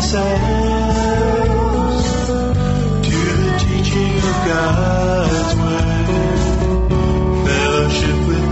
ourselves to the teaching of God's Word. Fellowship with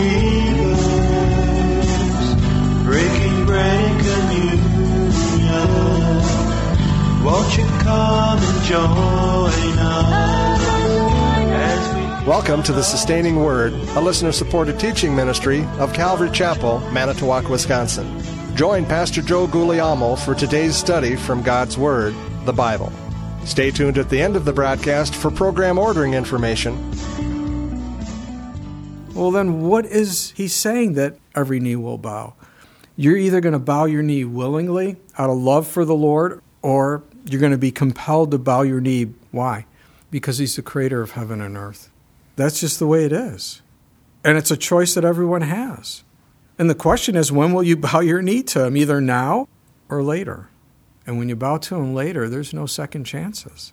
believers, breaking bread and communion. Won't you come and join us as we... Welcome to the Sustaining Word, a listener-supported teaching ministry of Calvary Chapel, Manitowoc, Wisconsin. Join Pastor Joe Guglielmo for today's study from God's Word, the Bible. Stay tuned at the end of the broadcast for program ordering information. Well, then what is he saying that every knee will bow? You're either going to bow your knee willingly out of love for the Lord, or you're going to be compelled to bow your knee. Why? Because he's the creator of heaven and earth. That's just the way it is. And it's a choice that everyone has. And the question is, when will you bow your knee to him? Either now or later. And when you bow to him later, there's no second chances.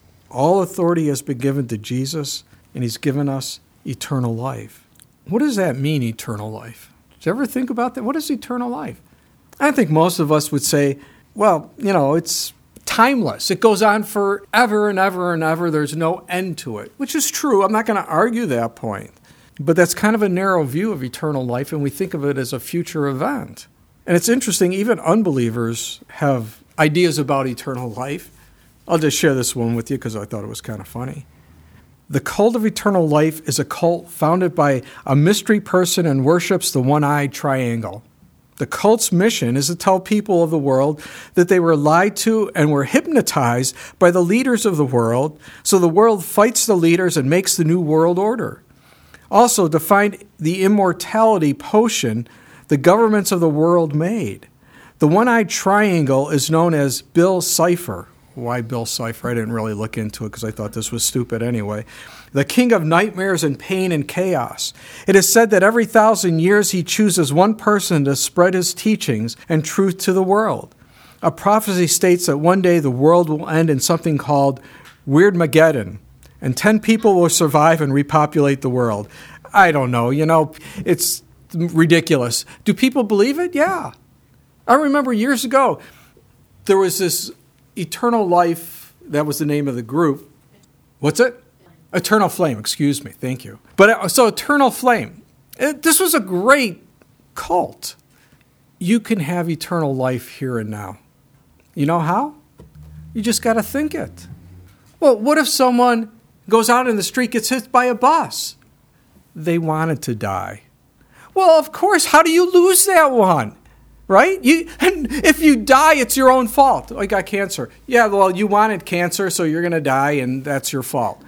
All authority has been given to Jesus, and he's given us eternal life. What does that mean, eternal life? Did you ever think about that? What is eternal life? I think most of us would say, well, it's timeless. It goes on forever and ever and ever. There's no end to it, which is true. I'm not going to argue that point. But that's kind of a narrow view of eternal life, and we think of it as a future event. And it's interesting, even unbelievers have ideas about eternal life. I'll just share this one with you because I thought it was kind of funny. The cult of eternal life is a cult founded by a mystery person and worships the one-eyed triangle. The cult's mission is to tell people of the world that they were lied to and were hypnotized by the leaders of the world, so the world fights the leaders and makes the new world order. Also, to find the immortality potion the governments of the world made. The one-eyed triangle is known as Bill Cipher. Why Bill Cipher? I didn't really look into it because I thought this was stupid anyway. The king of nightmares and pain and chaos. It is said that every 1,000 years he chooses one person to spread his teachings and truth to the world. A prophecy states that one day the world will end in something called Weirdmageddon, and 10 people will survive and repopulate the world. I don't know, it's ridiculous. Do people believe it? Yeah. I remember years ago, there was this Eternal Life, that was the name of the group. What's it? Eternal Flame, excuse me, thank you. But so Eternal Flame, this was a great cult. You can have eternal life here and now. You know how? You just got to think it. Well, what if someone goes out in the street, gets hit by a bus? They wanted to die. Well, of course, how do you lose that one? Right? And if you die, it's your own fault. I got cancer. Yeah, well, you wanted cancer, so you're going to die, and that's your fault.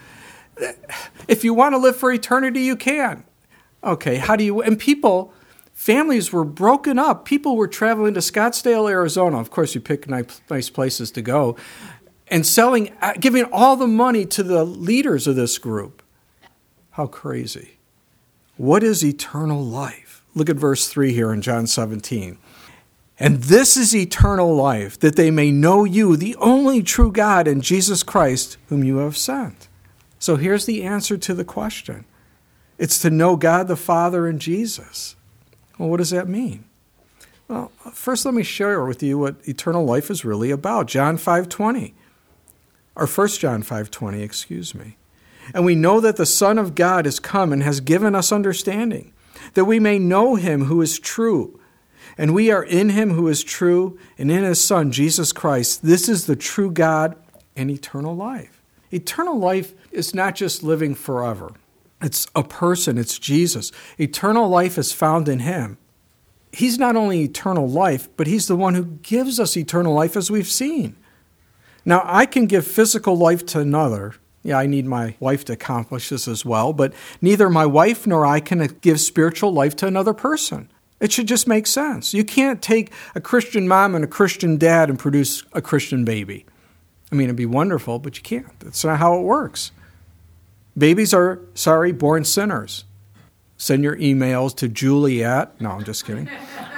If you want to live for eternity, you can. Okay, how do you... And families were broken up. People were traveling to Scottsdale, Arizona. Of course, you pick nice places to go. And giving all the money to the leaders of this group. How crazy. What is eternal life? Look at verse 3 here in John 17. And this is eternal life, that they may know you, the only true God, and Jesus Christ, whom you have sent. So here's the answer to the question. It's to know God the Father and Jesus. Well, what does that mean? Well, first let me share with you what eternal life is really about. John 5:20. Or 1 John 5:20, excuse me. And we know that the Son of God is come and has given us understanding, that we may know him who is true. And we are in him who is true, and in his Son, Jesus Christ. This is the true God and eternal life. Eternal life is not just living forever. It's a person. It's Jesus. Eternal life is found in him. He's not only eternal life, but he's the one who gives us eternal life, as we've seen. Now, I can give physical life to another. Yeah, I need my wife to accomplish this as well, but neither my wife nor I can give spiritual life to another person. It should just make sense. You can't take a Christian mom and a Christian dad and produce a Christian baby. I mean, it'd be wonderful, but you can't. That's not how it works. Babies are, born sinners. Send your emails to Juliet. No, I'm just kidding.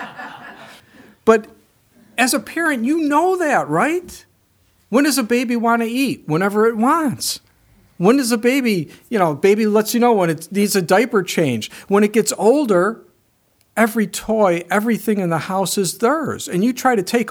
But as a parent, you know that, right? When does a baby want to eat? Whenever it wants. When does a baby lets you know when it needs a diaper change. When it gets older, every toy, everything in the house is theirs. And you try to take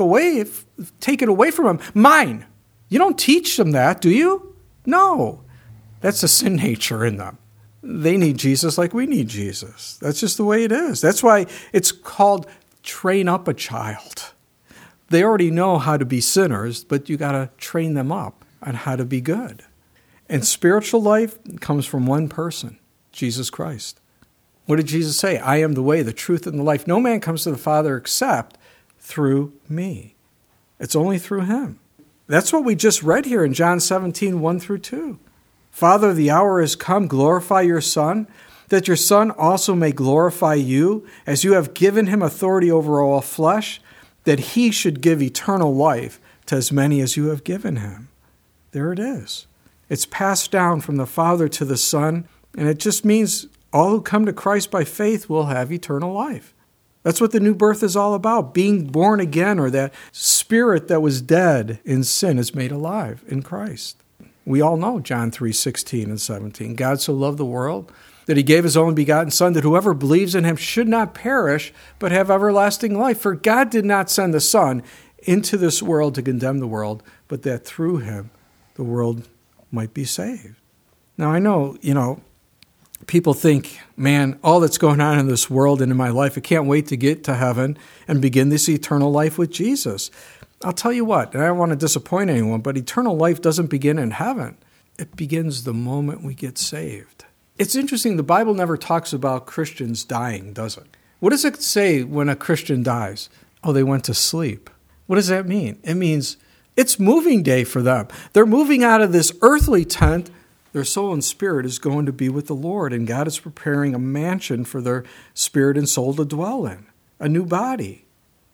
it away from them. Mine. You don't teach them that, do you? No. That's the sin nature in them. They need Jesus like we need Jesus. That's just the way it is. That's why it's called train up a child. They already know how to be sinners, but you got to train them up on how to be good. And spiritual life comes from one person, Jesus Christ. What did Jesus say? I am the way, the truth, and the life. No man comes to the Father except through me. It's only through him. That's what we just read here in John 17, 1 through 2. Father, the hour has come, glorify your Son, that your Son also may glorify you, as you have given him authority over all flesh, that he should give eternal life to as many as you have given him. There it is. It's passed down from the Father to the Son, and it just means all who come to Christ by faith will have eternal life. That's what the new birth is all about, being born again, or that spirit that was dead in sin is made alive in Christ. We all know John 3:16 and 17. God so loved the world that he gave his only begotten Son, that whoever believes in him should not perish, but have everlasting life. For God did not send the Son into this world to condemn the world, but that through him the world might be saved. Now I know, people think, man, all that's going on in this world and in my life, I can't wait to get to heaven and begin this eternal life with Jesus. I'll tell you what, and I don't want to disappoint anyone, but eternal life doesn't begin in heaven. It begins the moment we get saved. It's interesting, the Bible never talks about Christians dying, does it? What does it say when a Christian dies? Oh, they went to sleep. What does that mean? It means it's moving day for them. They're moving out of this earthly tent. Their soul and spirit is going to be with the Lord, and God is preparing a mansion for their spirit and soul to dwell in, a new body.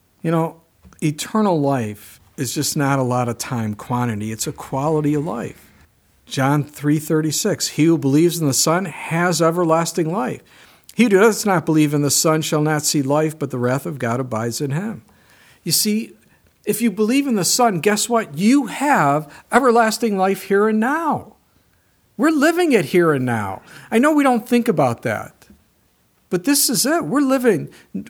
Eternal life is just not a lot of time quantity. It's a quality of life. John 3:36, he who believes in the Son has everlasting life. He who does not believe in the Son shall not see life, but the wrath of God abides in him. You see, if you believe in the Son, guess what? You have everlasting life here and now. We're living it here and now. I know we don't think about that, but this is it. We're living.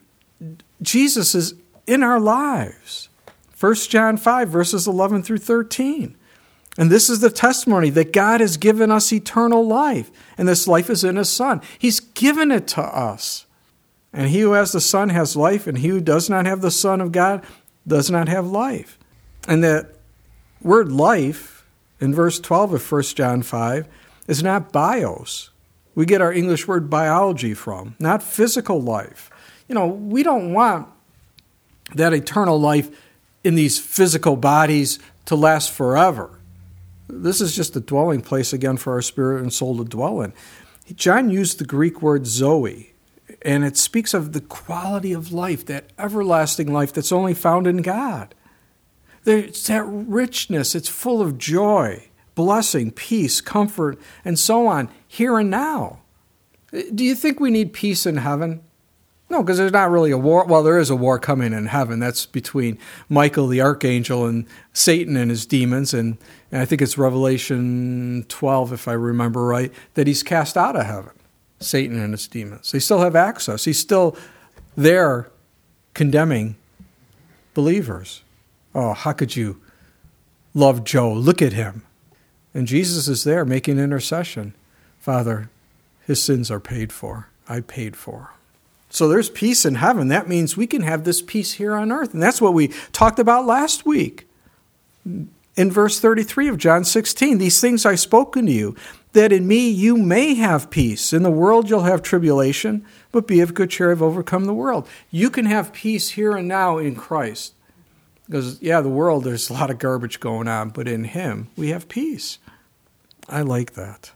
Jesus is in our lives. 1 John 5, verses 11 through 13. And this is the testimony that God has given us eternal life, and this life is in his Son. He's given it to us. And he who has the Son has life, and he who does not have the Son of God does not have life. And that word life, in verse 12 of 1 John 5, is not bios. We get our English word biology from, not physical life. We don't want that eternal life in these physical bodies to last forever. This is just a dwelling place again for our spirit and soul to dwell in. John used the Greek word zoe, and it speaks of the quality of life, that everlasting life that's only found in God. It's that richness. It's full of joy, blessing, peace, comfort, and so on, here and now. Do you think we need peace in heaven? No, because there's not really a war. Well, there is a war coming in heaven. That's between Michael the archangel and Satan and his demons. And I think it's Revelation 12, if I remember right, that he's cast out of heaven, Satan and his demons. They still have access. He's still there condemning believers. Oh, how could you love Joe? Look at him. And Jesus is there making intercession. Father, his sins are paid for. I paid for. So there's peace in heaven. That means we can have this peace here on earth. And that's what we talked about last week. In verse 33 of John 16, these things I've spoken to you, that in me you may have peace. In the world you'll have tribulation, but be of good cheer, I've overcome the world. You can have peace here and now in Christ. Because, the world, there's a lot of garbage going on, but in him we have peace. I like that.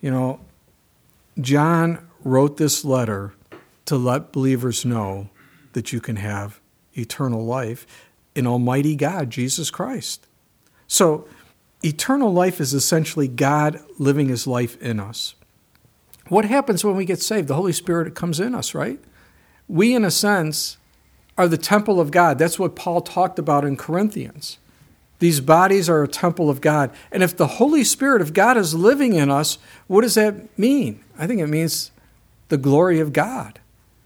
John wrote this letter to let believers know that you can have eternal life in Almighty God, Jesus Christ. So, eternal life is essentially God living his life in us. What happens when we get saved? The Holy Spirit comes in us, right? We, in a sense, are the temple of God. That's what Paul talked about in Corinthians. These bodies are a temple of God. And if the Holy Spirit of God is living in us, what does that mean? I think it means the glory of God.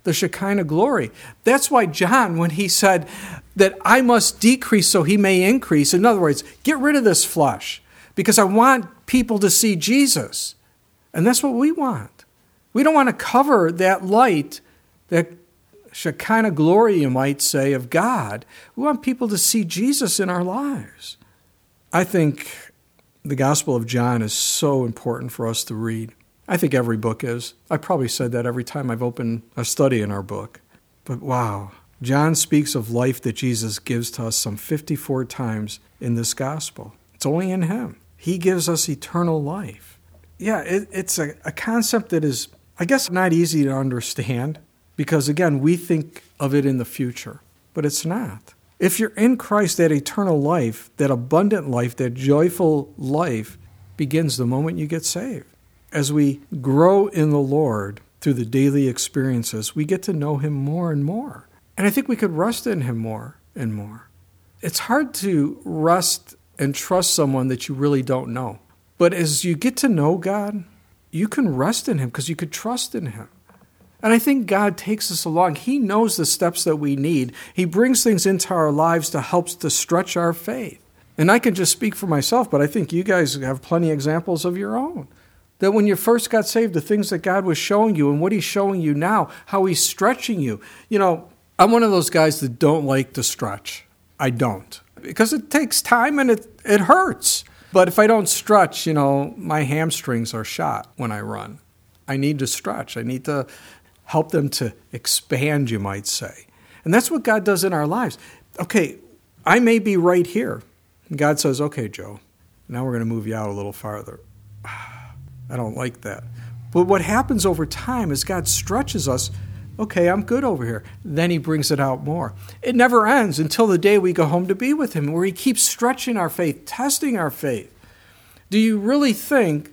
the Shekinah glory. That's why John, when he said that I must decrease so he may increase, in other words, get rid of this flesh because I want people to see Jesus. And that's what we want. We don't want to cover that light, that Shekinah glory, you might say, of God. We want people to see Jesus in our lives. I think the Gospel of John is so important for us to read. I think every book is. I probably said that every time I've opened a study in our book. But wow, John speaks of life that Jesus gives to us some 54 times in this Gospel. It's only in him. He gives us eternal life. Yeah, it's a concept that is, I guess, not easy to understand because, again, we think of it in the future, but it's not. If you're in Christ, that eternal life, that abundant life, that joyful life begins the moment you get saved. As we grow in the Lord through the daily experiences, we get to know him more and more. And I think we could rest in him more and more. It's hard to rest and trust someone that you really don't know. But as you get to know God, you can rest in him because you could trust in him. And I think God takes us along. He knows the steps that we need. He brings things into our lives to help to stretch our faith. And I can just speak for myself, but I think you guys have plenty of examples of your own. That when you first got saved, the things that God was showing you and what he's showing you now, how he's stretching you. You know, I'm one of those guys that don't like to stretch. I don't. Because it takes time and it hurts. But if I don't stretch, you know, my hamstrings are shot when I run. I need to stretch. I need to help them to expand, you might say. And that's what God does in our lives. Okay, I may be right here. And God says, okay, Joe, now we're going to move you out a little farther. I don't like that. But what happens over time is God stretches us. Okay, I'm good over here. Then he brings it out more. It never ends until the day we go home to be with him, where he keeps stretching our faith, testing our faith. Do you really think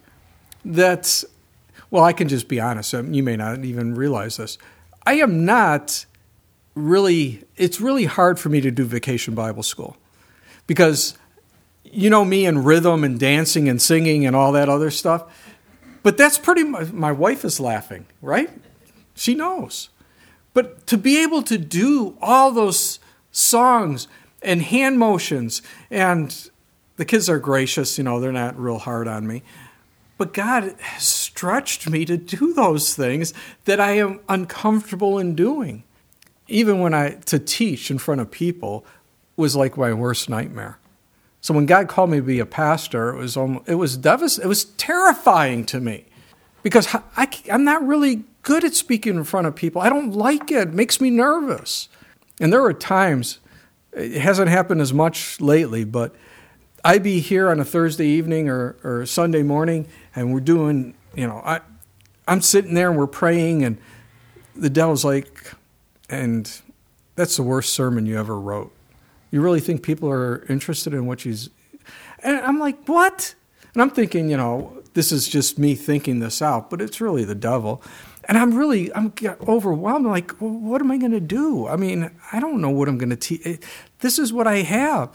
that, well, I can just be honest. You may not even realize this. I am not really, it's really hard for me to do Vacation Bible School because you know me and rhythm and dancing and singing and all that other stuff. But that's pretty much, my wife is laughing, right? She knows. But to be able to do all those songs and hand motions, and the kids are gracious, you know, they're not real hard on me. But God stretched me to do those things that I am uncomfortable in doing. Even to teach in front of people was like my worst nightmare. So when God called me to be a pastor, it was terrifying to me because I'm not really good at speaking in front of people. I don't like it. It makes me nervous. And there are times, it hasn't happened as much lately, but I'd be here on a Thursday evening or Sunday morning, and we're doing, you know, I'm sitting there and we're praying, and the devil's like, and that's the worst sermon you ever wrote. You really think people are interested in what she's... And I'm like, what? And I'm thinking, you know, this is just me thinking this out, but it's really the devil. And I'm overwhelmed. Like, well, what am I going to do? I mean, I don't know what I'm going to teach. This is what I have.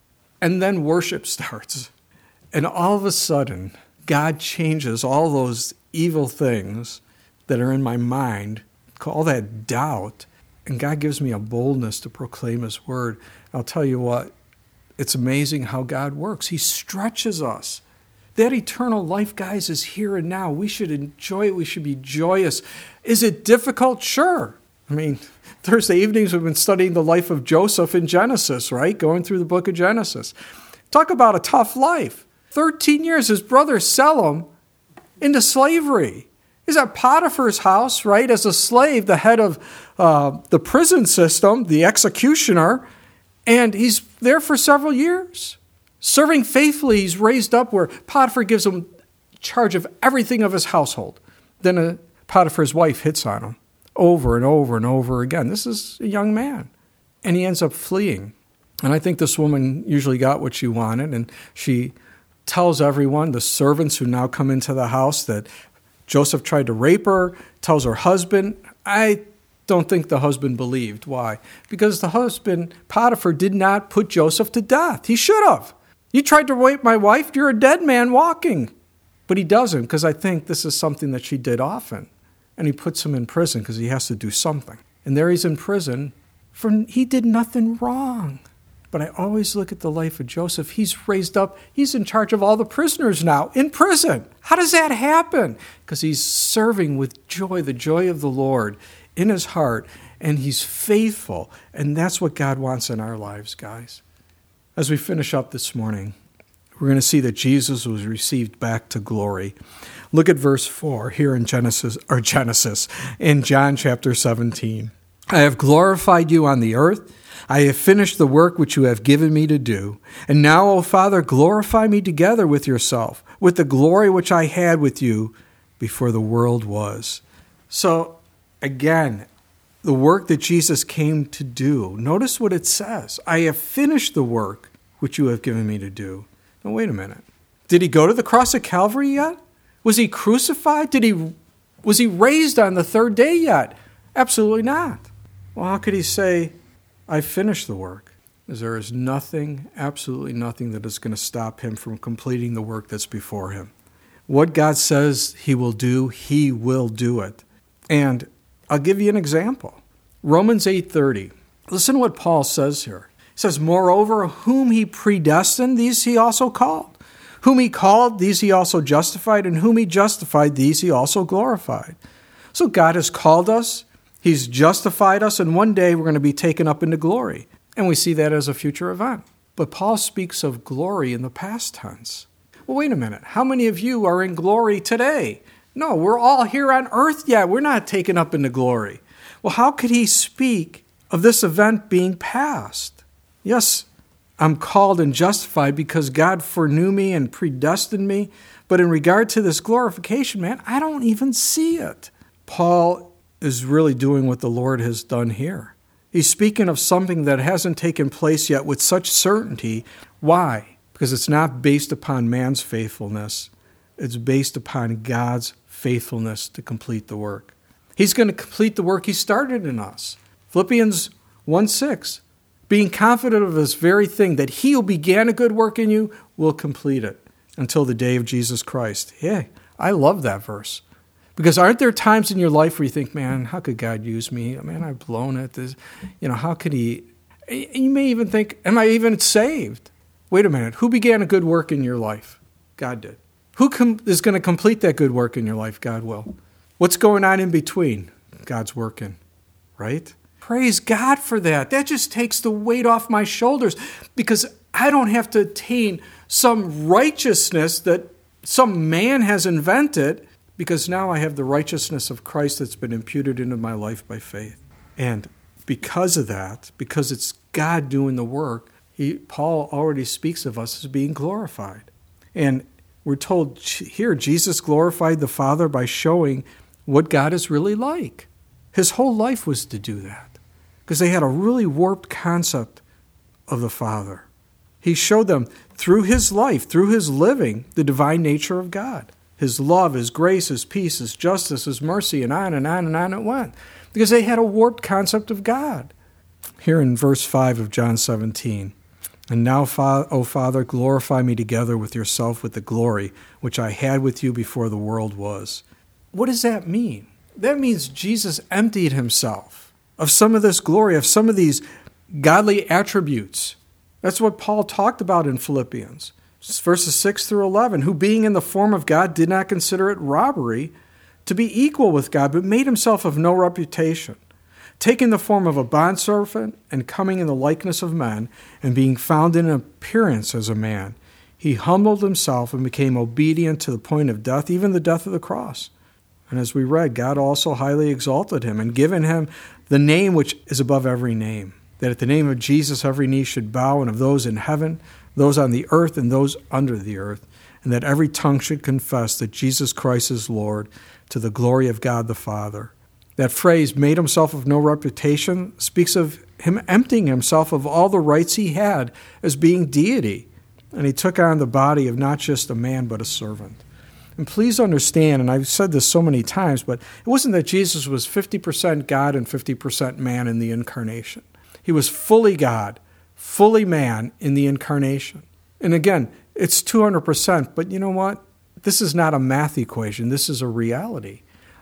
And then worship starts. And all of a sudden, God changes all those evil things that are in my mind, all that doubt, and God gives me a boldness to proclaim his word. I'll tell you what, it's amazing how God works. He stretches us. That eternal life, guys, is here and now. We should enjoy it. We should be joyous. Is it difficult? Sure. I mean, Thursday evenings we've been studying the life of Joseph in Genesis, right? Going through the book of Genesis. Talk about a tough life. 13 years, his brothers sell him into slavery. He's at Potiphar's house, right, as a slave, the head of the prison system, the executioner, and he's there for several years. Serving faithfully, he's raised up where Potiphar gives him charge of everything of his household. Then Potiphar's wife hits on him over and over and over again. This is a young man. And he ends up fleeing. And I think this woman usually got what she wanted, and she tells everyone, the servants who now come into the house, that Joseph tried to rape her, tells her husband. I don't think the husband believed. Why? Because the husband, Potiphar, did not put Joseph to death. He should have. You tried to rape my wife, you're a dead man walking. But he doesn't, because I think this is something that she did often. and he puts him in prison because he has to do something. And there he's in prison he did nothing wrong. But I always look at the life of Joseph. He's raised up. He's in charge of all the prisoners now in prison. How does that happen? Because he's serving with joy, the joy of the Lord in his heart, and he's faithful. And that's what God wants in our lives, guys. As we finish up this morning, we're going to see that Jesus was received back to glory. Look at verse 4 here in Genesis, in John chapter 17. I have glorified you on the earth. I have finished the work which you have given me to do. And now, O Father, glorify me together with yourself, with the glory which I had with you before the world was. So, again, the work that Jesus came to do. Notice what it says. I have finished the work which you have given me to do. Now, wait a minute. Did he go to the cross of Calvary yet? Was he crucified? Was he raised on the third day yet? Absolutely not. Well, how could he say, I finished the work? Because there is nothing, absolutely nothing that is going to stop him from completing the work that's before him. What God says he will do it. And I'll give you an example. Romans 8:30. Listen to what Paul says here. He says, moreover, whom he predestined, these he also called. Whom he called, these he also justified. And whom he justified, these he also glorified. So God has called us. He's justified us, and one day we're going to be taken up into glory. And we see that as a future event. But Paul speaks of glory in the past tense. Well, wait a minute. How many of you are in glory today? No, we're all here on earth yet. We're not taken up into glory. Well, how could he speak of this event being past? Yes, I'm called and justified because God foreknew me and predestined me. But in regard to this glorification, man, I don't even see it. Paul is really doing what the Lord has done here. He's speaking of something that hasn't taken place yet with such certainty. Why? Because it's not based upon man's faithfulness. It's based upon God's faithfulness to complete the work. He's going to complete the work he started in us. Philippians 1:6, being confident of this very thing, that he who began a good work in you will complete it until the day of Jesus Christ. Yeah, I love that verse. Because aren't there times in your life where you think, man, how could God use me? Man, I've blown it. How could he? You may even think, am I even saved? Wait a minute. Who began a good work in your life? God did. Who is going to complete that good work in your life? God will. What's going on in between? God's working, right? Praise God for that. That just takes the weight off my shoulders because I don't have to attain some righteousness that some man has invented, because now I have the righteousness of Christ that's been imputed into my life by faith. And because of that, because it's God doing the work, Paul already speaks of us as being glorified. And we're told here, Jesus glorified the Father by showing what God is really like. His whole life was to do that, because they had a really warped concept of the Father. He showed them through his life, through his living, the divine nature of God. His love, his grace, his peace, his justice, his mercy, and on and on and on it went. Because they had a warped concept of God. Here in verse 5 of John 17, and now, O Father, glorify me together with yourself with the glory which I had with you before the world was. What does that mean? That means Jesus emptied himself of some of this glory, of some of these godly attributes. That's what Paul talked about in Philippians. Verses 6 through 11, who being in the form of God did not consider it robbery to be equal with God, but made himself of no reputation, taking the form of a bondservant and coming in the likeness of men, and being found in appearance as a man, he humbled himself and became obedient to the point of death, even the death of the cross. And as we read, God also highly exalted him and given him the name which is above every name, that at the name of Jesus every knee should bow, and of those in heaven, those on the earth, and those under the earth, and that every tongue should confess that Jesus Christ is Lord, to the glory of God the Father. That phrase, made himself of no reputation, speaks of him emptying himself of all the rights he had as being deity. And he took on the body of not just a man, but a servant. And please understand, and I've said this so many times, but it wasn't that Jesus was 50% God and 50% man in the incarnation. He was fully God, fully man in the incarnation. And again, it's 200%, but you know what? This is not a math equation. This is a reality.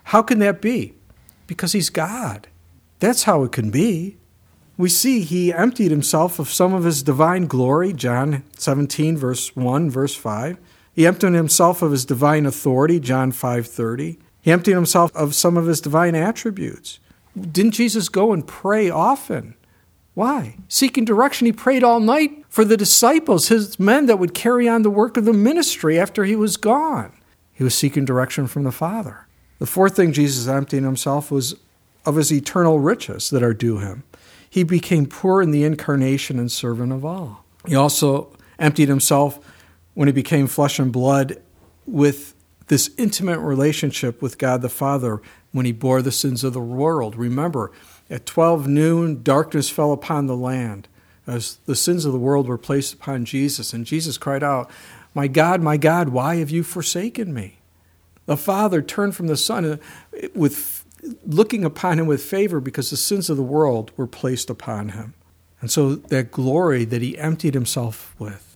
How can that be? Because he's God. That's how it can be. We see he emptied himself of some of his divine glory, John 17, verse 1, verse 5. He emptied himself of his divine authority, John 5:30. He emptied himself of some of his divine attributes. Didn't Jesus go and pray often? Why? Seeking direction. He prayed all night for the disciples, his men that would carry on the work of the ministry after he was gone. He was seeking direction from the Father. The fourth thing Jesus emptied himself was of his eternal riches that are due him. He became poor in the incarnation and servant of all. He also emptied himself when he became flesh and blood with this intimate relationship with God the Father when he bore the sins of the world. Remember, at 12 noon, darkness fell upon the land as the sins of the world were placed upon Jesus. And Jesus cried out, my God, why have you forsaken me?" The Father turned from the Son with looking upon him with favor because the sins of the world were placed upon him. And so that glory that he emptied himself with.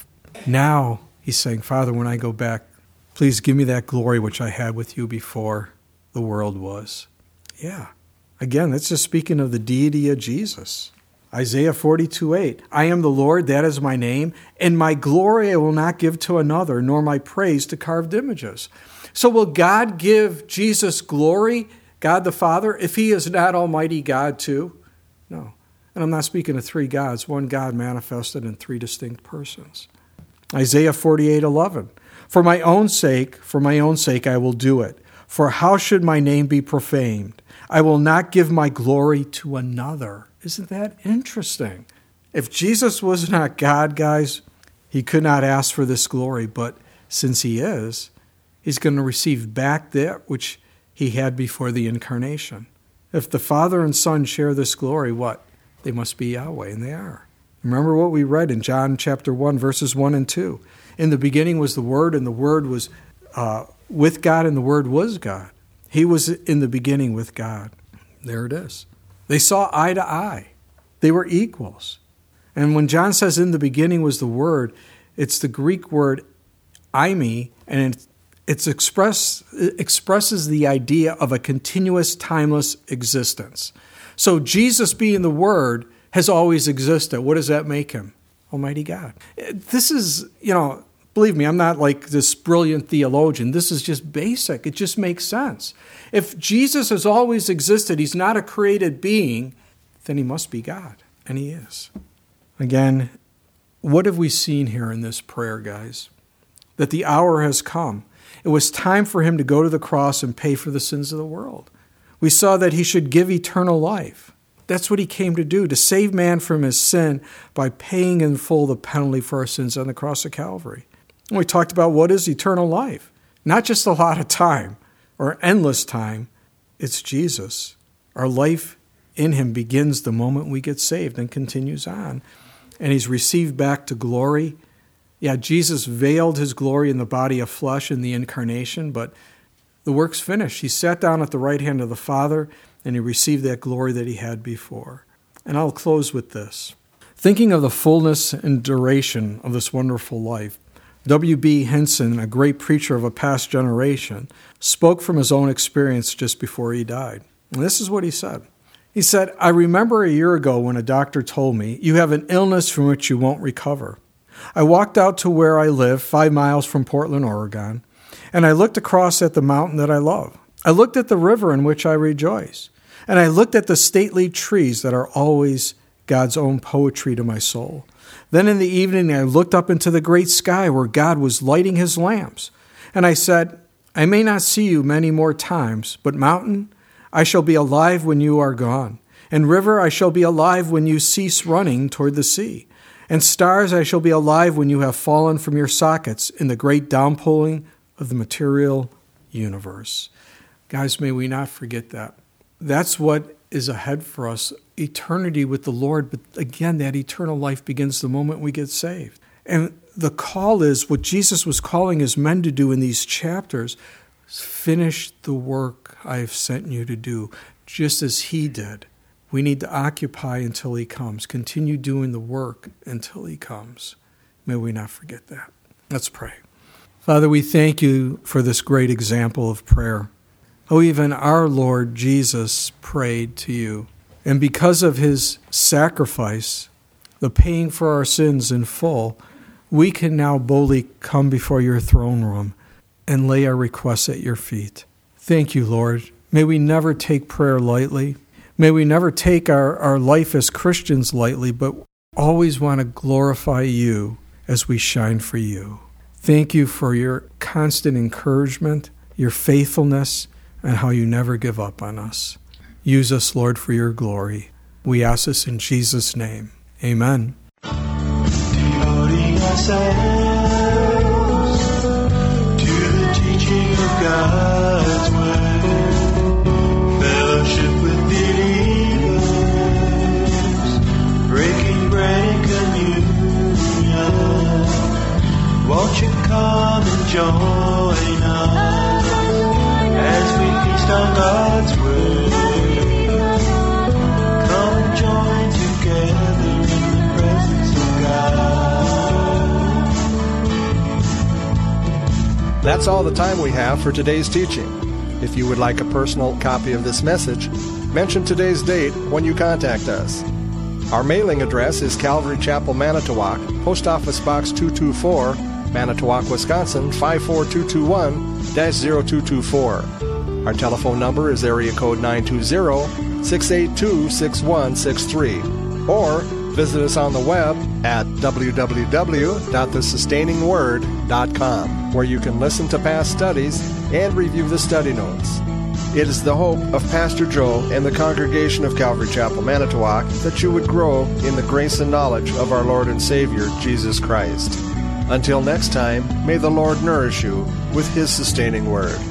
Now he's saying, Father, when I go back, please give me that glory which I had with you before the world was. Yeah. Again, that's just speaking of the deity of Jesus. Isaiah 42:8, I am the Lord, that is my name, and my glory I will not give to another, nor my praise to carved images. So will God give Jesus glory, God the Father, if he is not Almighty God too? No. And I'm not speaking of three gods, one God manifested in three distinct persons. Isaiah 48:11, for my own sake I will do it. For how should my name be profaned? I will not give my glory to another. Isn't that interesting? If Jesus was not God, guys, he could not ask for this glory. But since he is, he's going to receive back that which he had before the incarnation. If the Father and Son share this glory, what? They must be Yahweh, and they are. Remember what we read in John chapter 1, verses 1 and 2. In the beginning was the Word, and the Word was with God, and the Word was God. He was in the beginning with God. There it is. They saw eye to eye. They were equals. And when John says in the beginning was the Word, it's the Greek word eimi, and it expresses the idea of a continuous, timeless existence. So Jesus being the Word has always existed. What does that make him? Almighty God. This is, believe me, I'm not like this brilliant theologian. This is just basic. It just makes sense. If Jesus has always existed, he's not a created being, then he must be God. And he is. Again, what have we seen here in this prayer, guys? That the hour has come. It was time for him to go to the cross and pay for the sins of the world. We saw that he should give eternal life. That's what he came to do, to save man from his sin by paying in full the penalty for our sins on the cross of Calvary. And we talked about what is eternal life. Not just a lot of time or endless time. It's Jesus. Our life in him begins the moment we get saved and continues on. And he's received back to glory. Yeah, Jesus veiled his glory in the body of flesh in the incarnation, but the work's finished. He sat down at the right hand of the Father, and he received that glory that he had before. And I'll close with this. Thinking of the fullness and duration of this wonderful life, W.B. Hinson, a great preacher of a past generation, spoke from his own experience just before he died. And this is what he said. He said, I remember a year ago when a doctor told me, you have an illness from which you won't recover. I walked out to where I live, 5 miles from Portland, Oregon, and I looked across at the mountain that I love. I looked at the river in which I rejoice, and I looked at the stately trees that are always God's own poetry to my soul. Then in the evening I looked up into the great sky where God was lighting his lamps, and I said, I may not see you many more times, but mountain, I shall be alive when you are gone, and river, I shall be alive when you cease running toward the sea, and stars, I shall be alive when you have fallen from your sockets in the great downpouring of the material universe. Guys, may we not forget that. That's what is ahead for us, eternity with the Lord. But again, that eternal life begins the moment we get saved. And the call is, what Jesus was calling his men to do in these chapters, finish the work I have sent you to do, just as he did. We need to occupy until he comes, continue doing the work until he comes. May we not forget that. Let's pray. Father, we thank you for this great example of prayer. Oh, even our Lord Jesus prayed to you. And because of his sacrifice, the paying for our sins in full, we can now boldly come before your throne room and lay our requests at your feet. Thank you, Lord. May we never take prayer lightly. May we never take our life as Christians lightly, but always want to glorify you as we shine for you. Thank you for your constant encouragement, your faithfulness, and how you never give up on us. Use us, Lord, for your glory. We ask this in Jesus' name. Amen. Devoting ourselves to the teaching of God's word, fellowship with believers, breaking bread and communion. Won't you come and join us as we feast on God's word? Come and join together in the presence of God. That's all the time we have for today's teaching. If you would like a personal copy of this message, mention today's date when you contact us. Our mailing address is Calvary Chapel, Manitowoc, Post Office Box 224, Manitowoc, Wisconsin 54221-0224. Our telephone number is area code 920-682-6163. Or visit us on the web at www.thesustainingword.com, where you can listen to past studies and review the study notes. It is the hope of Pastor Joe and the congregation of Calvary Chapel, Manitowoc, that you would grow in the grace and knowledge of our Lord and Savior, Jesus Christ. Until next time, may the Lord nourish you with His sustaining word.